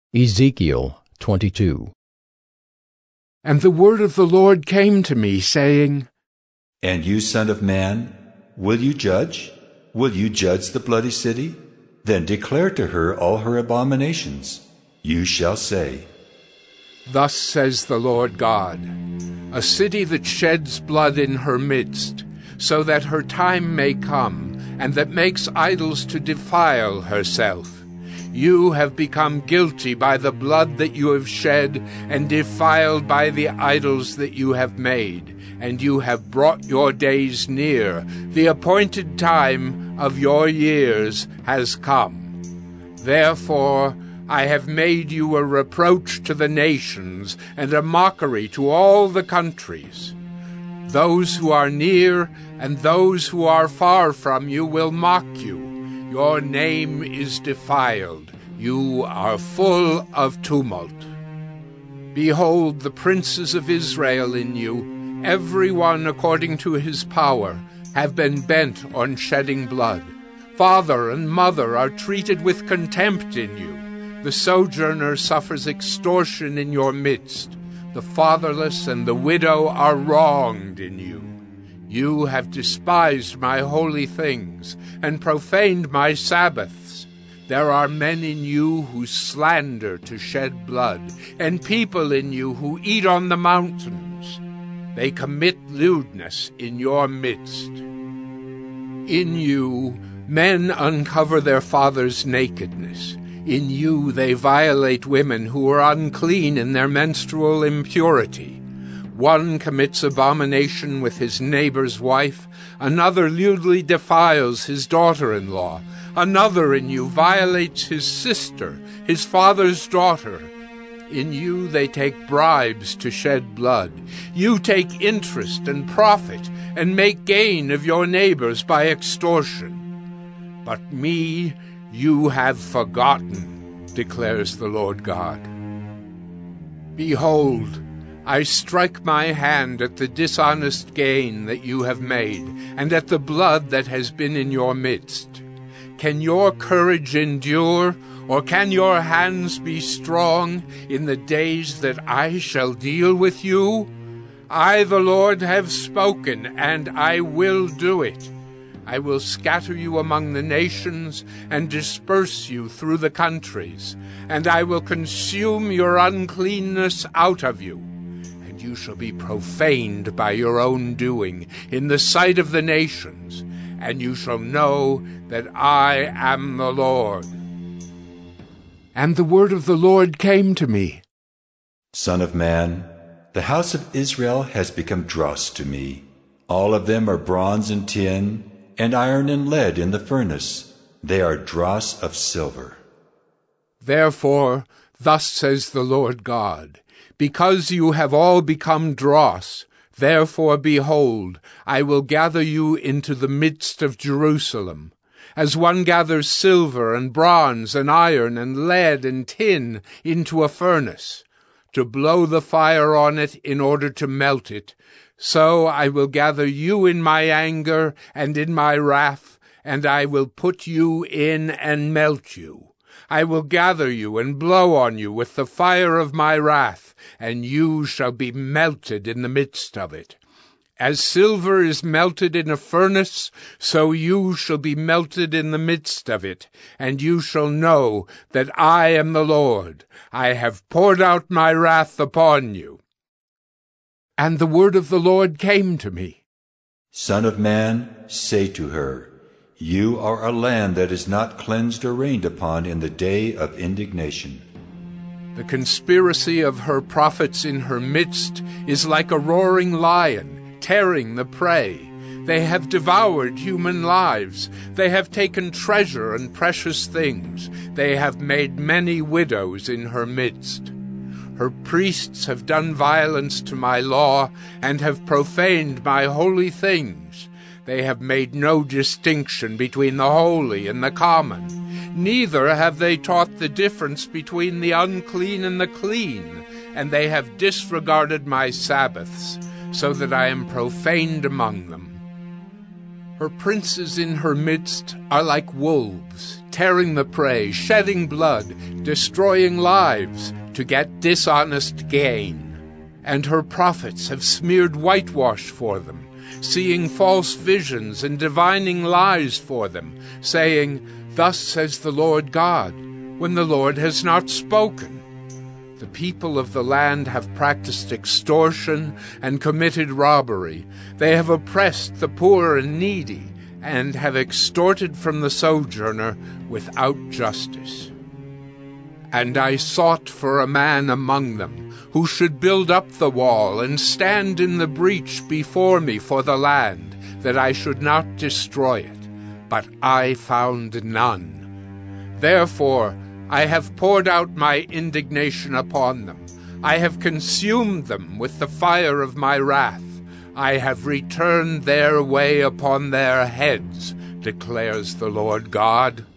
Ezekiel 22. And the word of the Lord came to me, saying, And you, son of man, will you judge? Will you judge the bloody city? Then declare to her all her abominations. You shall say, Thus says the Lord God, a city that sheds blood in her midst, so that her time may come, and that makes idols to defile herself. You have become guilty by the blood that you have shed, and defiled by the idols that you have made, and you have brought your days near. The appointed time of your years has come. Therefore I have made you a reproach to the nations, and a mockery to all the countries. Those who are near and those who are far from you will mock you. Your name is defiled. You are full of tumult. Behold, the princes of Israel in you, every one according to his power, have been bent on shedding blood. Father and mother are treated with contempt in you. The sojourner suffers extortion in your midst. The fatherless and the widow are wronged in you. You have despised my holy things and profaned my Sabbaths. There are men in you who slander to shed blood, and people in you who eat on the mountains. They commit lewdness in your midst. In you, men uncover their fathers' nakedness. In you they violate women who are unclean in their menstrual impurity. One commits abomination with his neighbor's wife, another lewdly defiles his daughter-in-law, another in you violates his sister, his father's daughter. In you they take bribes to shed blood. You take interest and profit, and make gain of your neighbors by extortion. But me you have forgotten, declares the Lord God. Behold, I strike my hand at the dishonest gain that you have made, and at the blood that has been in your midst. Can your courage endure, or can your hands be strong in the days that I shall deal with you? I, the Lord, have spoken, and I will do it. I will scatter you among the nations and disperse you through the countries, and I will consume your uncleanness out of you. And you shall be profaned by your own doing in the sight of the nations, and you shall know that I am the Lord. And the word of the Lord came to me. Son of man, the house of Israel has become dross to me. All of them are bronze and tin, and iron and lead in the furnace. They are dross of silver. Therefore, thus says the Lord God, because you have all become dross, therefore, behold, I will gather you into the midst of Jerusalem, as one gathers silver and bronze and iron and lead and tin into a furnace, to blow the fire on it in order to melt it. So I will gather you in my anger and in my wrath, and I will put you in and melt you. I will gather you and blow on you with the fire of my wrath, and you shall be melted in the midst of it. As silver is melted in a furnace, so you shall be melted in the midst of it, and you shall know that I am the Lord. I have poured out my wrath upon you. And the word of the Lord came to me. Son of man, say to her, You are a land that is not cleansed or rained upon in the day of indignation. The conspiracy of her prophets in her midst is like a roaring lion, tearing the prey. They have devoured human lives. They have taken treasure and precious things. They have made many widows in her midst. Her priests have done violence to my law and have profaned my holy things. They have made no distinction between the holy and the common. Neither have they taught the difference between the unclean and the clean, and they have disregarded my Sabbaths, so that I am profaned among them. Her princes in her midst are like wolves, tearing the prey, shedding blood, destroying lives to get dishonest gain. And her prophets have smeared whitewash for them, seeing false visions and divining lies for them, saying, "Thus says the Lord God," when the Lord has not spoken. The people of the land have practiced extortion and committed robbery. They have oppressed the poor and needy, and have extorted from the sojourner without justice. And I sought for a man among them, who should build up the wall and stand in the breach before me for the land, that I should not destroy it. But I found none. Therefore I have poured out my indignation upon them. I have consumed them with the fire of my wrath. I have returned their way upon their heads, declares the Lord God.